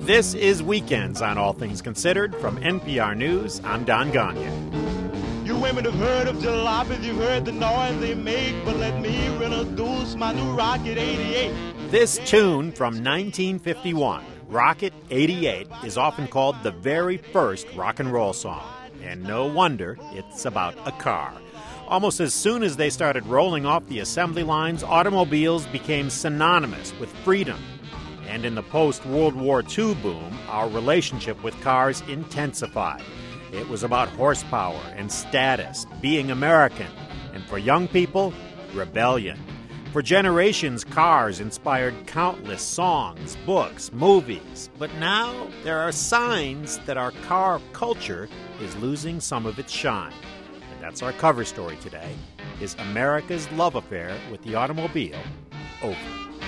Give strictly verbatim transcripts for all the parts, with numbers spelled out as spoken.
This is Weekends on All Things Considered. From N P R News, I'm Don Gagne. You women have heard of jalopies, you've heard the noise they make, but let me introduce my new Rocket eighty-eight. This tune from nineteen fifty-one, Rocket eighty-eight, is often called the very first rock and roll song. And no wonder, it's about a car. Almost as soon as they started rolling off the assembly lines, automobiles became synonymous with freedom. And in the post-World War Two boom, our relationship with cars intensified. It was about horsepower and status, being American, and for young people, rebellion. For generations, cars inspired countless songs, books, movies. But now there are signs that our car culture is losing some of its shine. And that's our cover story today. Is America's love affair with the automobile over?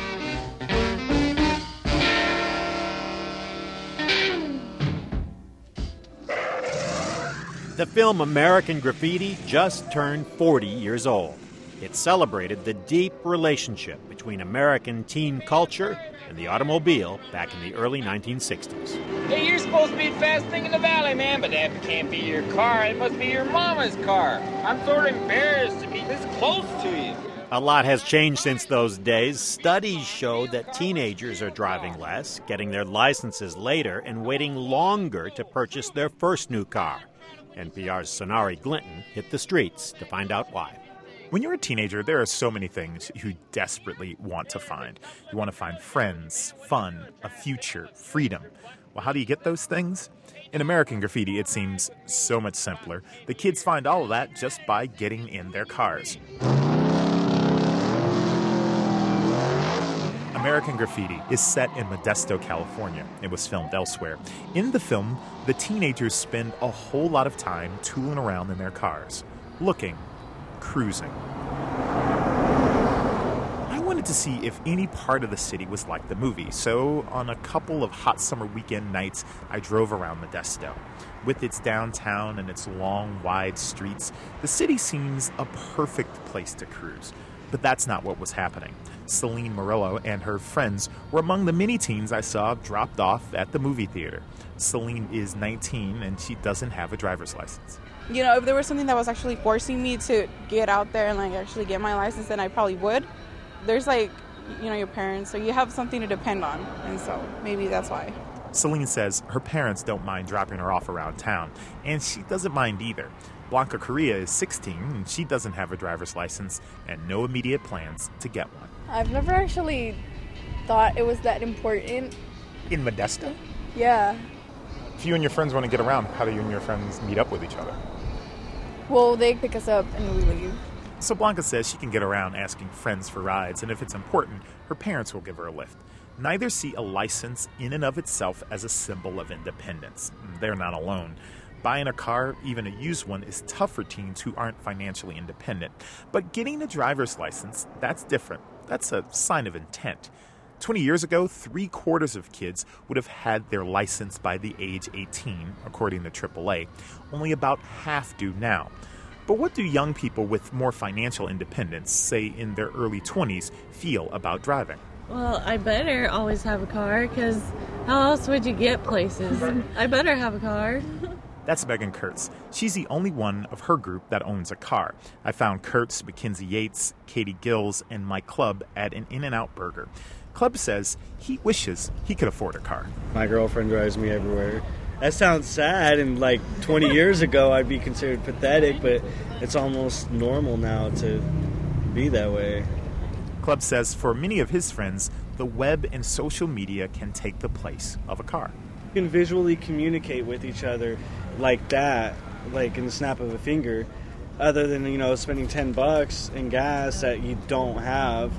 The film American Graffiti just turned forty years old. It celebrated the deep relationship between American teen culture and the automobile back in the early nineteen sixties. Hey, you're supposed to be the fast thing in the valley, man, but that can't be your car. It must be your mama's car. I'm sort of embarrassed to be this close to you. A lot has changed since those days. Studies show that teenagers are driving less, getting their licenses later, and waiting longer to purchase their first new car. N P R's Sonari Glinton hit the streets to find out why. When you're a teenager, there are so many things you desperately want to find. You want to find friends, fun, a future, freedom. Well, how do you get those things? In American Graffiti, it seems so much simpler. The kids find all of that just by getting in their cars. American Graffiti is set in Modesto, California. It was filmed elsewhere. In the film, the teenagers spend a whole lot of time tooling around in their cars, looking, cruising. I wanted to see if any part of the city was like the movie, so on a couple of hot summer weekend nights, I drove around Modesto. With its downtown and its long, wide streets, the city seems a perfect place to cruise. But that's not what was happening. Celine Morello and her friends were among the many teens I saw dropped off at the movie theater. Celine is nineteen and she doesn't have a driver's license. You know, if there was something that was actually forcing me to get out there and like actually get my license, then I probably would. There's like, you know, your parents, so you have something to depend on, and so maybe that's why. Celine says her parents don't mind dropping her off around town, and she doesn't mind either. Blanca Correa is sixteen, and she doesn't have a driver's license and no immediate plans to get one. I've never actually thought it was that important. In Modesto? Yeah. If you and your friends want to get around, how do you and your friends meet up with each other? Well, they pick us up and we leave. So Blanca says she can get around asking friends for rides, and if it's important, her parents will give her a lift. Neither see a license in and of itself as a symbol of independence. They're not alone. Buying a car, even a used one, is tough for teens who aren't financially independent. But getting a driver's license, that's different. That's a sign of intent. Twenty years ago, three-quarters of kids would have had their license by the age eighteen, according to triple A. Only about half do now. But what do young people with more financial independence, say in their early twenties, feel about driving? Well, I better always have a car, because how else would you get places? I better have a car. That's Megan Kurtz. She's the only one of her group that owns a car. I found Kurtz, Mackenzie Yates, Katie Gills, and Mike Clubb at an In-N-Out Burger. Clubb says he wishes he could afford a car. My girlfriend drives me everywhere. That sounds sad, and like twenty years ago I'd be considered pathetic, but it's almost normal now to be that way. Clubb says for many of his friends, the web and social media can take the place of a car. You can visually communicate with each other like that, like in the snap of a finger, other than, you know, spending ten bucks in gas that you don't have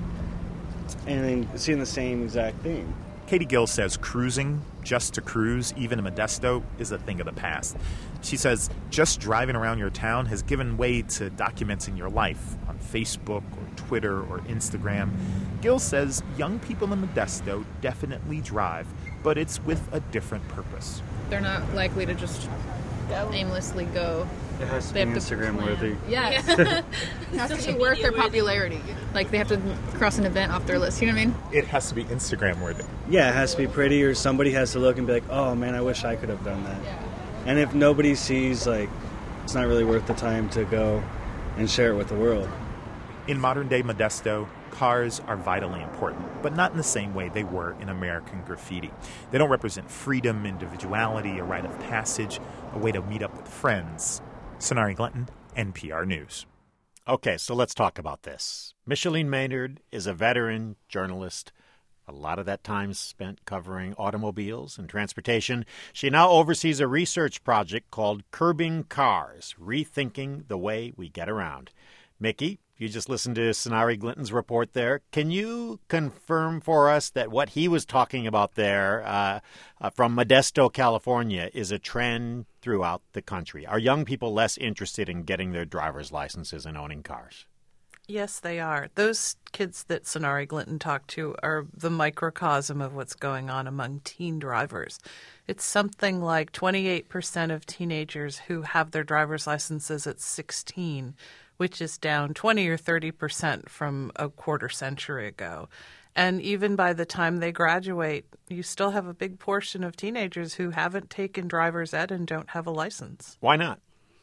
and then seeing the same exact thing. Katie Gill says cruising, just to cruise, even in Modesto, is a thing of the past. She says just driving around your town has given way to documenting your life on Facebook or Twitter or Instagram. Gill says young people in Modesto definitely drive, but it's with a different purpose. They're not likely to just aimlessly go. It has to They be have to Instagram plan. worthy. Yes. It has to be worth their popularity. Like, they have to cross an event off their list. You know what I mean? It has to be Instagram worthy. Yeah, it has to be pretty, or somebody has to look and be like, oh man, I wish I could have done that. And if nobody sees, like, it's not really worth the time to go and share it with the world. In modern-day Modesto, cars are vitally important, but not in the same way they were in American graffiti. They don't represent freedom, individuality, a rite of passage, a way to meet up with friends. Sonari Glinton, N P R News. Okay, so let's talk about this. Micheline Maynard is a veteran journalist. A lot of that time spent covering automobiles and transportation. She now oversees a research project called Curbing Cars, Rethinking the Way We Get Around. Mickey, you just listened to Sonari Glinton's report there. Can you confirm for us that what he was talking about there uh, uh, from Modesto, California, is a trend throughout the country? Are young people less interested in getting their driver's licenses and owning cars? Yes, they are. Those kids that Sonari Glinton talked to are the microcosm of what's going on among teen drivers. It's something like twenty-eight percent of teenagers who have their driver's licenses at sixteen, which is down twenty or thirty percent from a quarter century ago. And even by the time they graduate, you still have a big portion of teenagers who haven't taken driver's ed and don't have a license. Why not?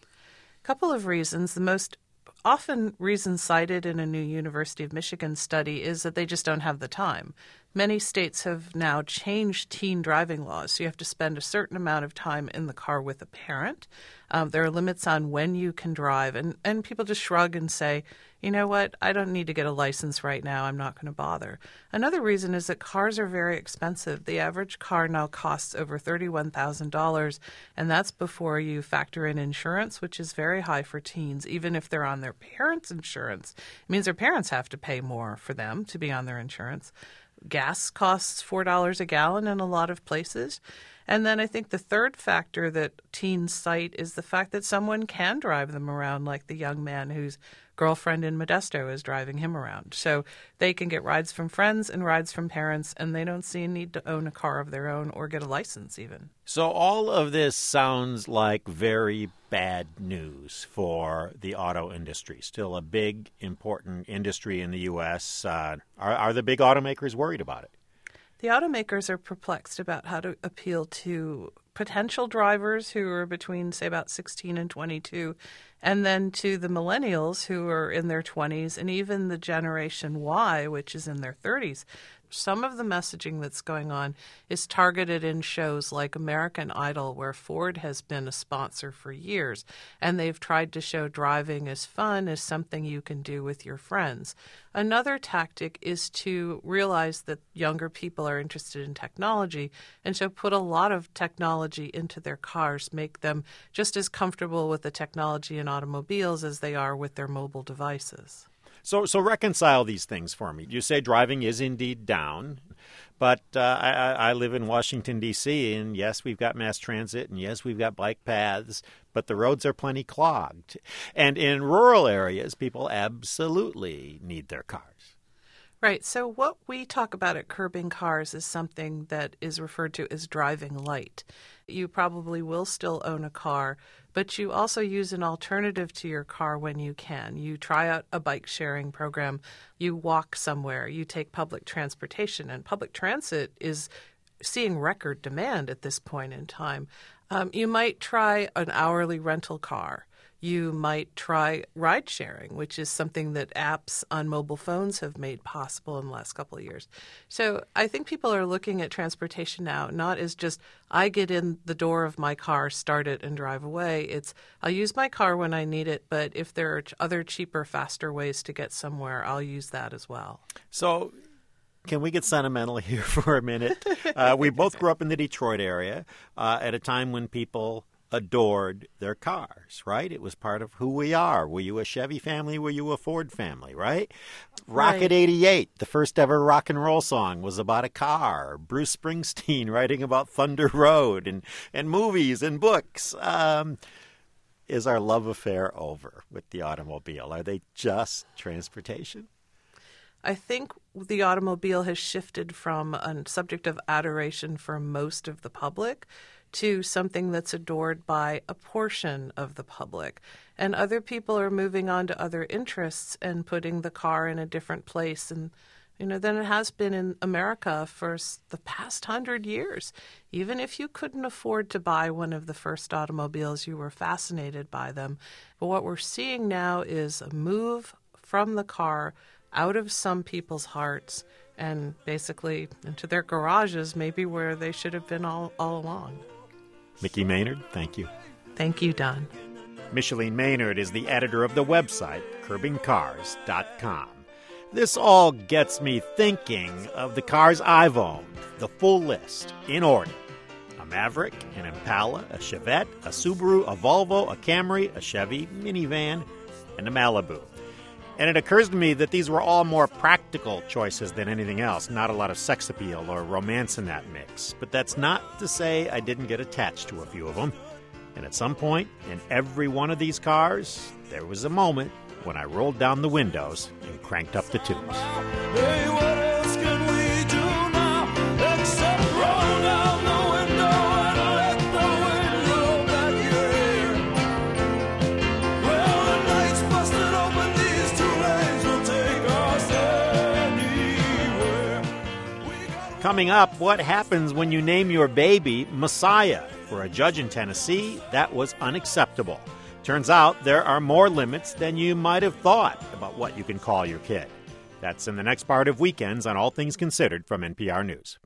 A couple of reasons. The most often reason cited in a new University of Michigan study is that they just don't have the time. Many states have now changed teen driving laws, so you have to spend a certain amount of time in the car with a parent. Um, there are limits on when you can drive, and, and people just shrug and say, you know what, I don't need to get a license right now. I'm not going to bother. Another reason is that cars are very expensive. The average car now costs over thirty-one thousand dollars, and that's before you factor in insurance, which is very high for teens. Even if they're on their parents' insurance, it means their parents have to pay more for them to be on their insurance. Gas costs four dollars a gallon in a lot of places. And then I think the third factor that teens cite is the fact that someone can drive them around, like the young man whose girlfriend in Modesto is driving him around. So they can get rides from friends and rides from parents, and they don't see a need to own a car of their own or get a license even. So all of this sounds like very bad news for the auto industry. Still a big, important industry in the U S. Uh, are, are the big automakers worried about it? The automakers are perplexed about how to appeal to potential drivers who are between, say, about sixteen and twenty-two, and then to the millennials who are in their twenties, and even the Generation Y, which is in their thirties. Some of the messaging that's going on is targeted in shows like American Idol, where Ford has been a sponsor for years, and they've tried to show driving as fun as something you can do with your friends. Another tactic is to realize that younger people are interested in technology, and so put a lot of technology into their cars, make them just as comfortable with the technology in automobiles as they are with their mobile devices. So so reconcile these things for me. You say driving is indeed down, but uh, I, I live in Washington, D C, and yes, we've got mass transit, and yes, we've got bike paths, but the roads are plenty clogged. And in rural areas, people absolutely need their cars. Right. So what we talk about at Curbing Cars is something that is referred to as driving light. You probably will still own a car, but you also use an alternative to your car when you can. You try out a bike sharing program, you walk somewhere, you take public transportation, and public transit is seeing record demand at this point in time. Um, you might try an hourly rental car. You might try ride sharing, which is something that apps on mobile phones have made possible in the last couple of years. So I think people are looking at transportation now not as just, I get in the door of my car, start it, and drive away. It's, I'll use my car when I need it, but if there are other cheaper, faster ways to get somewhere, I'll use that as well. So can we get sentimental here for a minute? Uh, we both grew up in the Detroit area uh, at a time when people adored their cars, right? It was part of who we are. Were you a Chevy family? Were you a Ford family, right? Right. Rocket eighty-eight, the first ever rock and roll song, was about a car. Bruce Springsteen writing about Thunder Road and, and movies and books. Um, is our love affair over with the automobile? Are they just transportation? I think the automobile has shifted from a subject of adoration for most of the public to something that's adored by a portion of the public. And other people are moving on to other interests and putting the car in a different place and you know, than it has been in America for the past hundred years. Even if you couldn't afford to buy one of the first automobiles, you were fascinated by them. But what we're seeing now is a move from the car out of some people's hearts and basically into their garages, maybe where they should have been all, all along. Mickey Maynard, thank you. Thank you, Don. Micheline Maynard is the editor of the website, curbing cars dot com. This all gets me thinking of the cars I've owned, the full list, in order. A Maverick, an Impala, a Chevette, a Subaru, a Volvo, a Camry, a Chevy minivan, and a Malibu. And it occurs to me that these were all more practical choices than anything else, not a lot of sex appeal or romance in that mix. But that's not to say I didn't get attached to a few of them. And at some point in every one of these cars, there was a moment when I rolled down the windows and cranked up the tubes. Hey, what else can we do now except roll down the window and let the wind blow back your hair? Well, the night's busted open, these two lanes will take us anywhere. Coming up, what happens when you name your baby Messiah? For a judge in Tennessee, that was unacceptable. Turns out there are more limits than you might have thought about what you can call your kid. That's in the next part of Weekends on All Things Considered from N P R News.